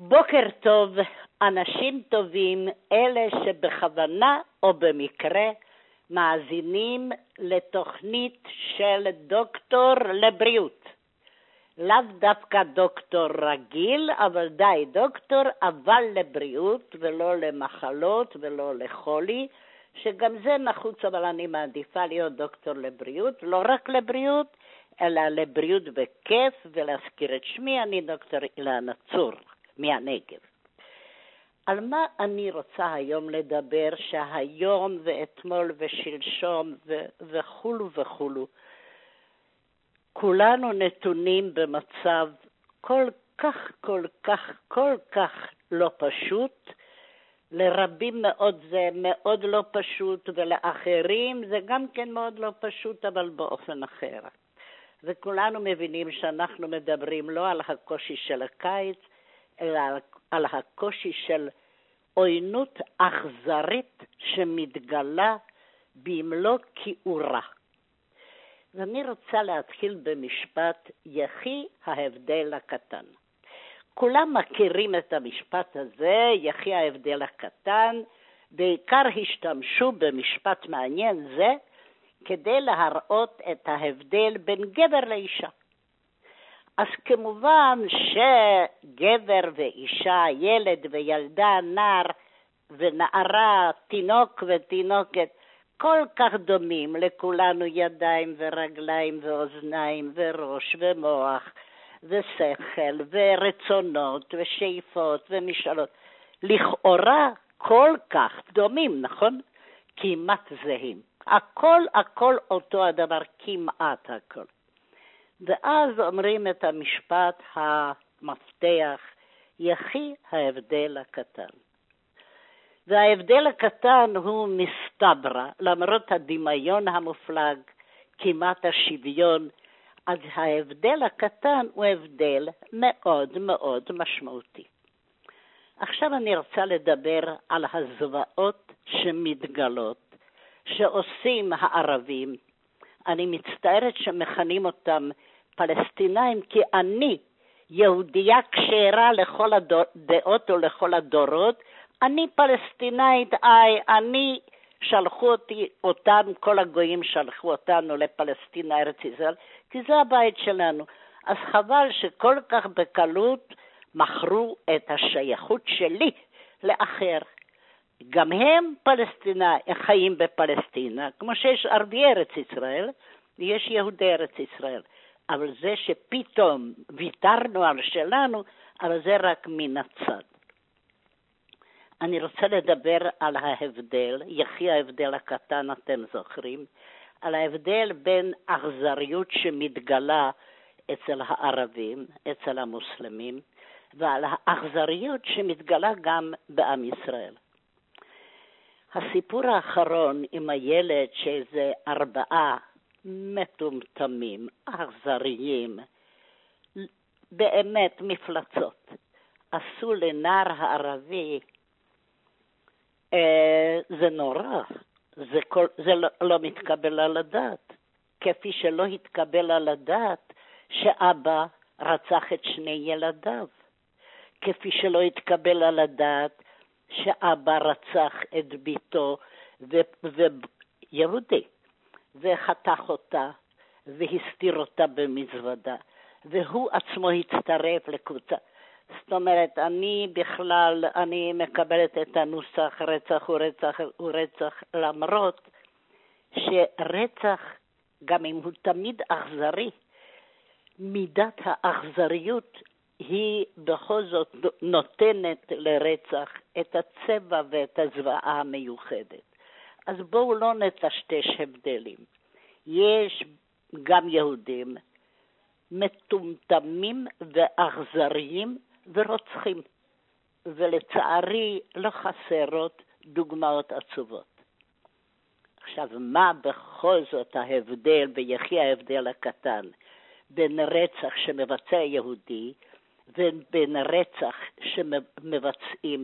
בוקר טוב, אנשים טובים, אלה שבכוונה או במקרה מאזינים לתוכנית של דוקטור לבריאות. לאו דווקא דוקטור רגיל, אבל די דוקטור, אבל לבריאות ולא למחלות ולא לחולי, שגם זה נחוץ, אבל אני מעדיפה להיות דוקטור לבריאות, לא רק לבריאות, אלא לבריאות בכיף, ולהזכיר את שמי, אני דוקטור אילנה צור מהנגב. על מה אני רוצה היום לדבר, שהיום ואתמול ושלשום וכולו וכולו, כולנו נתונים במצב כל כך לא פשוט, לרבים מאוד זה מאוד לא פשוט, ולאחרים זה גם כן מאוד לא פשוט, אבל באופן אחר. וכולנו מבינים שאנחנו מדברים לא על הקושי של הקיץ, אלא על הקושי של עוינות אכזרית שמתגלה במלוא כיעורה. ואני רוצה להתחיל במשפט יחי ההבדל הקטן. כולם מכירים את המשפט הזה, יחי ההבדל הקטן, בעיקר השתמשו במשפט מעניין זה, כדי להראות את ההבדל בין גבר לאישה. אז כמובן שגבר ואישה, ילד וילדה, נער ונערה, תינוק ותינוקת, כל כך דומים, לכולנו ידיים ורגליים ואוזניים וראש ומוח ושכל ורצונות ושאיפות ומשאלות. לכאורה כל כך דומים, נכון? כמעט זהים. הכל אותו הדבר, כמעט הכל. ואז אומרים את המשפט המפתח, יחי ההבדל הקטן. וההבדל הקטן הוא מסתברא, למרות הדמיון המופלג, כמעט השוויון, אז ההבדל הקטן הוא הבדל מאוד מאוד משמעותי. עכשיו אני רוצה לדבר על הזוועות שמתגלות, שעושים הערבים. אני מצטערת שמכנים אותם פלסטינאים, כי אני יהודייה כשרה לכל הדעות ולכל הדורות, אני פלסטינאית, שלחו אותם, כל הגויים שלחו אותנו לפלסטין, ארץ ישראל, כי זה הבית שלנו. אז חבל שכל כך בקלות מכרו את השייכות שלי לאחר. גם הם חיים בפלסטינה, כמו שיש ערבי ארץ ישראל, ויש יהודי ארץ ישראל. אבל זה שפתאום ויתרנו על שלנו, אבל זה רק מן הצד. אני רוצה לדבר על ההבדל, יחי ההבדל הקטן, אתם זוכרים, על ההבדל בין אכזריות שמתגלה אצל הערבים, אצל המוסלמים, ועל האכזריות שמתגלה גם בעם ישראל. הסיפור האחרון עם הילד שזה 4 מטומטמים, אכזריים, באמת מפלצות, עשו לנער הערבי, זה נורא, זה לא מתקבל על הדעת, כפי שלא התקבל על הדעת שאבא רצח את 2 ילדיו, כפי שלא התקבל על הדעת שאבא רצח את ביתו ויהודי, וחתך אותה והסתיר אותה במזוודה, והוא עצמו הצטרף לקבוצה. זאת אומרת, אני מקבלת את הנוסח רצח הוא רצח, למרות שרצח, גם אם הוא תמיד אכזרי, מידת האכזריות היא בכל זאת נותנת לרצח את הצבע ואת הזוועה המיוחדת. אז בואו לא נטשטש הבדלים. יש גם יהודים מטומטמים ואכזריים ורוצחים, ולצערי לא חסרות דוגמאות עצובות. עכשיו, מה בכל זאת ההבדל, ויחי ההבדל הקטן, בין רצח שמבצע יהודי ובין רצח שמבצעים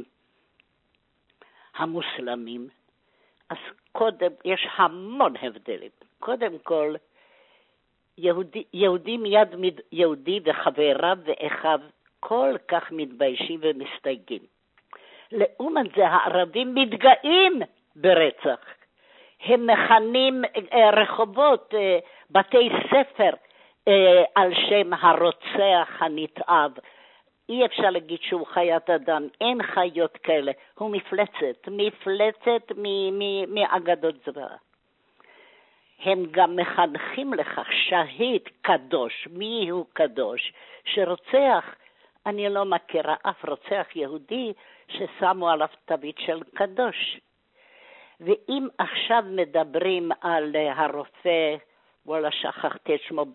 המוסלמים? אז קודם, יש המון הבדלים. קודם כל, יהודי מיד יהודי וחבריו ואחיו כל כך מתביישים ומסתייגים. לעומת זה הערבים מתגאים ברצח. הם מכנים רחובות, בתי ספר, על שם הרוצח הנתעב. אי אפשר להגיד שהוא חיית אדם, אין חיות כאלה, הוא מפלצת מאגדות זוועה. הם גם מחנכים לכך שהיד קדוש, מי הוא קדוש? שרוצח, אני לא מכירה אף רוצח יהודי ששמו עליו תווית של קדוש. ואם עכשיו מדברים על הרופא, וואלה שכחתי את שמו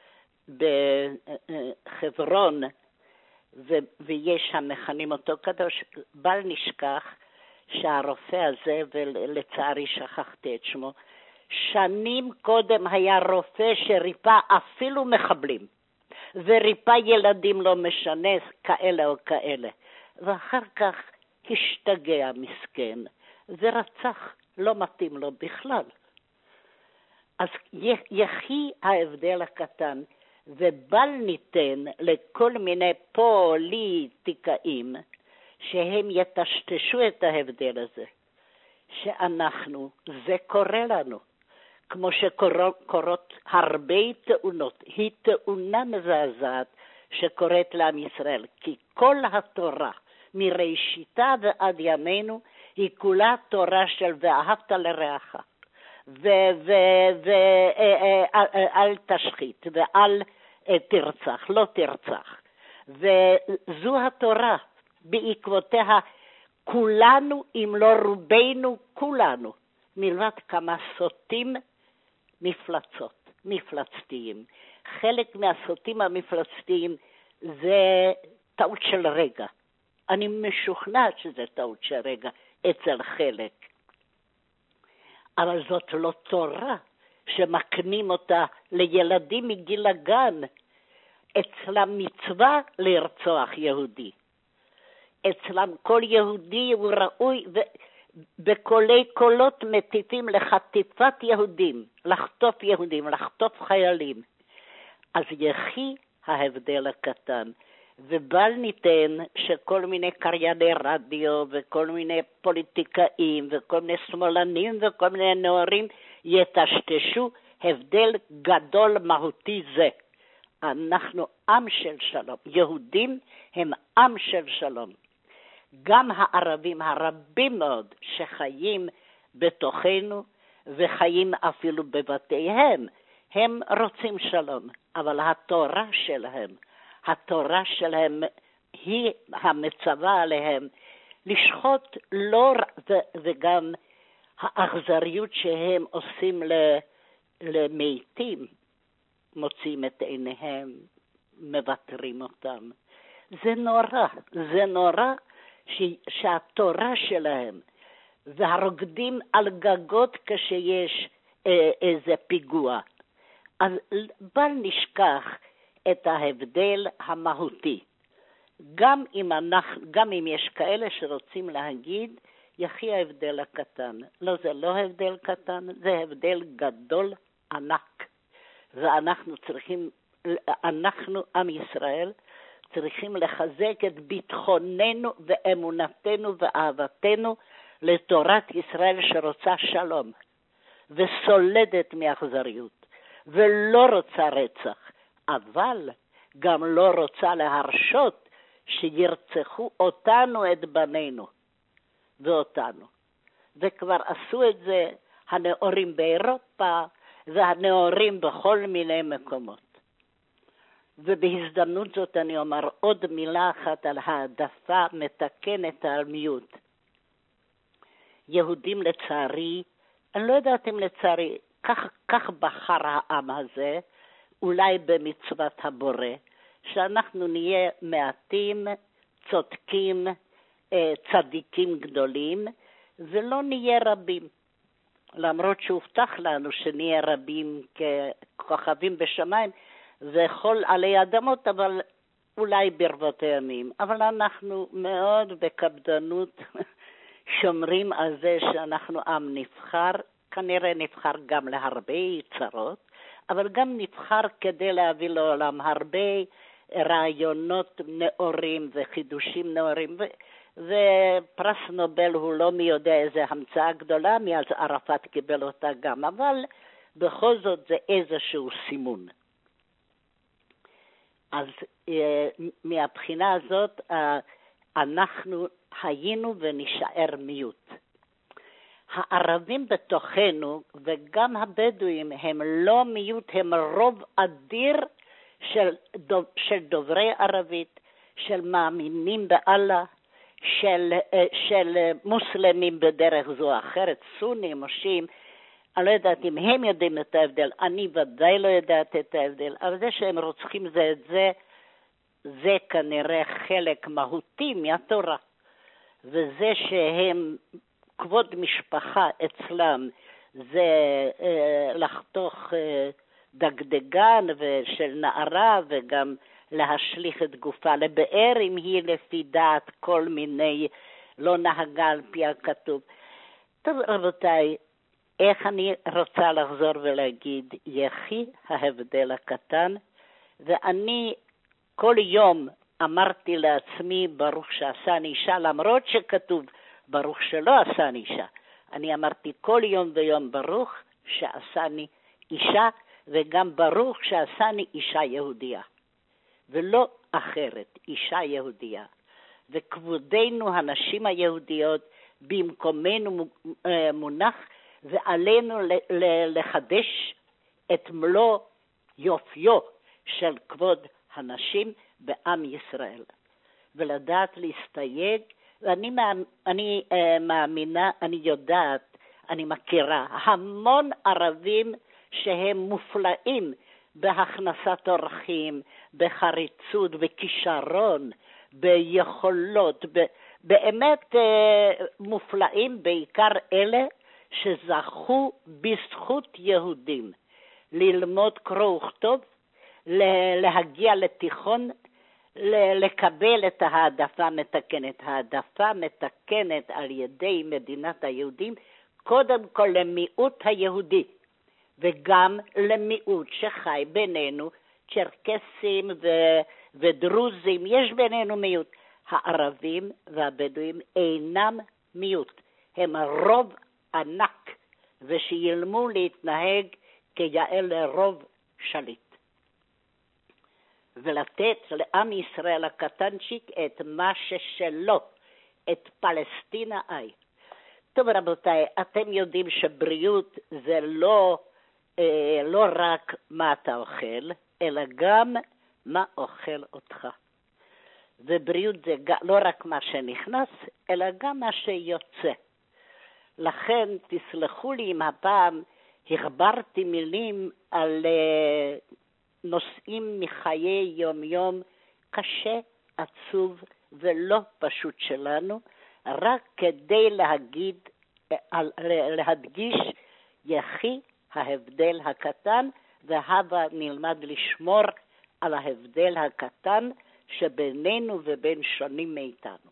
בחברון, ויש המכנים אותו קדוש, בל נשכח שהרופא הזה, ולצערי שכחתי את שמו, שנים קודם היה רופא שריפא אפילו מחבלים, וריפא ילדים לא משנה, כאלה או כאלה. ואחר כך השתגע מסכן, ורצח, לא מתאים לו בכלל. אז יחי ההבדל הקטן, ובל ניתן לכל מיני פוליטיקאים שהם יטשטשו את ההבדל הזה. שאנחנו, זה קורה לנו. כמו שקורות הרבה תאונות, היא תאונה מזעזעת שקורית לעם ישראל. כי כל התורה, מראשיתה ועד ימינו, היא כולה תורה של ואהבת לרעך. ואל תשחית ואל תרצח, לא תרצח. וזו התורה, בעקבותיה כולנו, אם לא רובנו, כולנו, מלבד כמה סוטים מפלצתיים. חלק מהסוטים המפלצתיים זה טעות של רגע. אני משוכנעת שזה טעות של רגע אצל חלק. אבל זאת לא תורה שמקנים אותה לילדים מגיל הגן. אצלם מצווה לרצוח יהודי. אצלם כל יהודי הוא ראוי, ובקולי קולות מטיפים לחטיפת יהודים, לחטוף יהודים, לחטוף חיילים. אז יחי ההבדל הקטן, ובל ניתן שכל מיני קרייני רדיו וכל מיני פוליטיקאים וכל מיני שמאלנים וכל מיני נאורים יטשטשו הבדל גדול מהותי זה. אנחנו עם של שלום. יהודים הם עם של שלום. גם הערבים הרבים מאוד שחיים בתוכנו וחיים אפילו בבתיהם, הם רוצים שלום. אבל התורה שלהם היא המצווה עליהם לשחוט לא, וגם האכזריות שהם עושים למתים, מוצאים את עיניהם, מבטרים אותם. זה נורא שהתורה שלהם, והרוקדים על גגות כשיש איזה פיגוע. אז בל נשכח את ההבדל המהותי. גם אם יש כאלה שרוצים להגיד, יחי ההבדל הקטן. לא, זה לא הבדל קטן, זה הבדל גדול ענק. ואנחנו עם ישראל, צריכים לחזק את ביטחוננו ואמונתנו ואהבתנו לתורת ישראל שרוצה שלום, וסולדת מאכזריות, ולא רוצה רצח, אבל גם לא רוצה להרשות שירצחו אותנו, את בנינו ואותנו. וכבר עשו את זה הנאורים באירופה והנאורים בכל מיני מקומות. ובהזדמנות זאת אני אומר עוד מילה אחת על העדפה מתקנת על מיעוט. יהודים לצערי, אני לא יודעת אם לצערי, כך בחר העם הזה, אולי במצוות הבורא, שאנחנו נהיה מעטים, צודקים, צדיקים גדולים, ולא נהיה רבים. למרות שהובטח לנו שנהיה רבים ככוכבים בשמיים, וכל עלי אדמות, אבל אולי ברבות הימים. אבל אנחנו מאוד בקפדנות שומרים על זה שאנחנו עם נבחר, כנראה נבחר גם להרבה צרות, אבל גם נבחר כדי להביא לעולם הרבה רעיונות נאורים וחידושים נאורים, ופרס נובל הוא לא מי יודע איזה המצאה גדולה, מאז ערפאת קיבל אותה גם, אבל בכל זאת זה איזשהו סימון. אז מהבחינה הזאת אנחנו היינו ונשאר מיעוט. הערבים בתוכנו וגם הבדואים הם לא מיעוט, הם רוב אדיר של דוברי ערבית, של מאמינים באללה, של מוסלמים בדרך זו או אחרת, סונים או שיעים. אני לא יודעת אם הם יודעים את ההבדל, אני ודאי לא יודעת את ההבדל, אבל זה שהם רוצחים זה את זה, זה כנראה חלק מהותי מהתורה. וזה שהם כבוד משפחה אצלם, זה לחתוך דגדגן של נערה וגם להשליך את גופה לבאר אם היא לפי דעת כל מיני לא נהגה על פי הכתוב. טוב רבותיי, איך אני רוצה לחזור ולהגיד, יחי ההבדל הקטן, ואני כל יום אמרתי לעצמי ברוך שעשני אישה, למרות שכתוב ברוך שלא עשני אישה. אני אמרתי כל יום ויום ברוך שעשני אישה, וגם ברוך שעשני אישה יהודייה. ולא אחרת, אישה יהודייה. וכבודנו הנשים היהודיות במקומנו מונח, ועלינו לחדש את מלוא יופיו של כבוד הנשים בעם ישראל. ולדעת להסתייג, ואני מאמינה, אני יודעת, אני מכירה המון ערבים שהם מופלאים בהכנסת אורחים, בחריצות, בכישרון, ביכולות, באמת מופלאים, בעיקר אלה שזכו בזכות יהודים ללמוד קרוא וכתוב, להגיע לתיכון, לקבל את העדפה מתקנת. העדפה מתקנת על ידי מדינת היהודים, קודם כל למיעוט היהודי, וגם למיעוט שחי בינינו, צ'רקסים ודרוזים, יש בינינו מיעוט. הערבים והבדואים אינם מיעוט, הם רוב ענק, ושילמו להתנהג כיאה לרוב שליט. ולתת לעם ישראל הקטנצ'יק את מה ששלו, את פלסטינה איי. טוב רבותיי, אתם יודעים שבריאות זה לא רק מה אתה אוכל, אלא גם מה אוכל אותך. ובריאות זה לא רק מה שנכנס, אלא גם מה שיוצא. לכן תסלחו לי אם הפעם הכברתי מילים על נושאים מחיי יום יום קשה, עצוב ולא פשוט שלנו, רק כדי להדגיש יחי ההבדל הקטן, והבה נלמד לשמור על ההבדל הקטן שבינינו ובין שונים מאיתנו.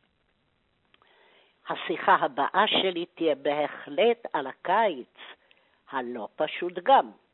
השיחה הבאה שלי תהיה בהחלט על הקיץ, הלא פשוט גם.